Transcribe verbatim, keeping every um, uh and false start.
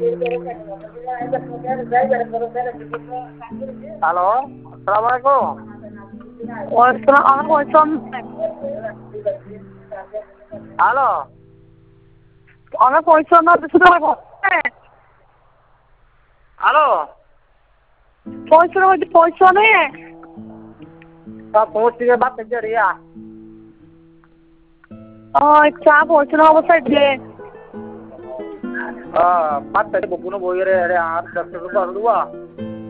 Hello, আসসালামু আলাইকুম। ওয়ালাইকুম আমার ওয়াইসম হ্যালো, আমার পয়সা না দিতে পারবো হ্যালো, পয়সা হইতে পয়সা নেই সব পৌঁছ থেকে বাদ থেকে রিয়া ওই চা পয়সা অবস্থায় দিয়ে বাদ থেকে বকুনো বইরে আর দশ টাকা করে দেবো